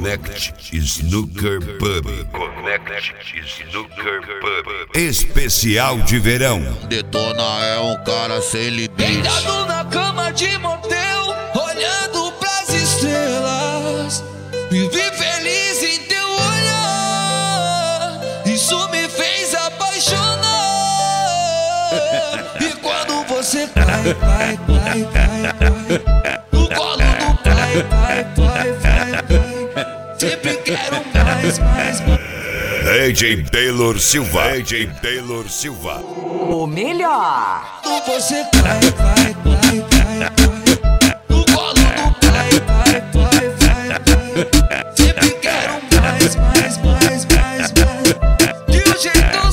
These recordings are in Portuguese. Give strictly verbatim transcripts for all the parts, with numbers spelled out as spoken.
Connect Snooker Pub. Connect Snooker Pub. Especial de verão. Detona é um cara sem limite. Deitado na cama de motel, olhando pras estrelas. Vivi feliz em teu olhar, isso me fez apaixonar. E quando você cai, cai, cai, cai, cai no colo do pai, pai, pai, pai, pai, sempre quero mais, mais, mais. D J Taylor Silva. D J Taylor Silva. O melhor. Quando você cai, cai, cai, cai, cai no colo do pai, pai, pai, pai, pai, sempre quero mais, mais, mais, mais, mais, de um jeito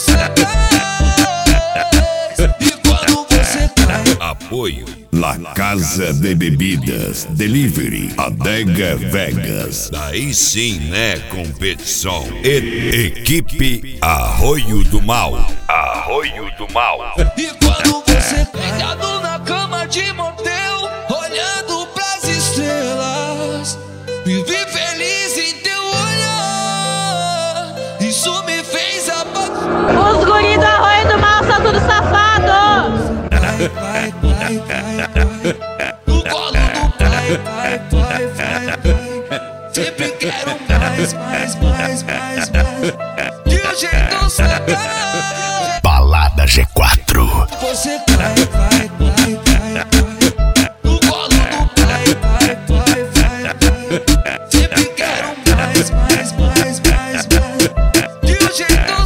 sagaz. E quando você cai, Apoio La Casa de Bebidas Delivery Adega Vegas. Daí sim, né, competição. E equipe Arroio do Mal. Arroio do Mal. e quando você cai, deitado na cama de motel, olhando pras estrelas. Vivi feliz em teu olhar, isso me fez apaixonar. Os guris do Arroio do Mal são tudo safados. Vai, vai, vai, vai, vai no colo do pai, pai, pai, pai, pai, sempre quero mais, mais, mais, mais, mais, de um jeito sagaz. Balada G quatro. Você cai, vai, vai, vai, vai no colo do pai, pai, pai, pai, pai, sempre quero mais, mais, mais, mais, mais, de um jeito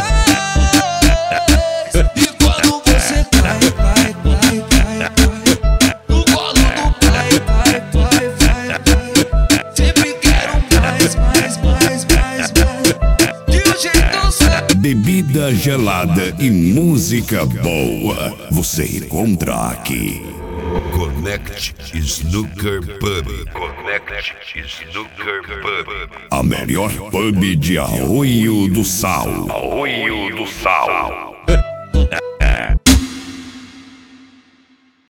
sagaz. E quando você cai, vai, vai, vai, vai no colo do pai, pai, pai, pai, pai, sempre quero mais, mais, mais, mais, mais, de um jeito sagaz. Bebida gelada e música boa você encontra aqui. Connect Snooker Pub. Connect Snooker Pub. A melhor pub de Arroio do Sal. Arroio do Sal.